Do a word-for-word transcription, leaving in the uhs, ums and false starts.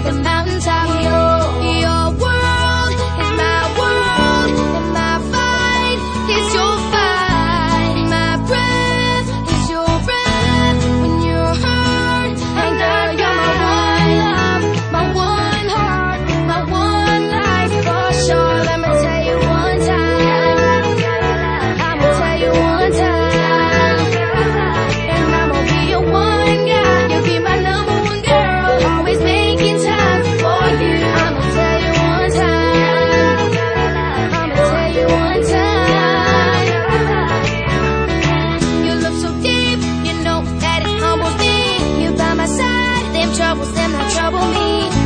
at the mountaintop. Your, your world is my world, and my fight is your fight. My breath is your breath when you're hurt. And girl, you're my one love, my one heart, my one life for sure. Let me tell you one time, I'ma tell you one time, and I'ma be your one guy. You'll be my number one girl, always making time for you. I'ma tell you one time, I'ma tell you one time. You look so deep, you know that it humbles me. You by my side, them troubles, them not trouble me.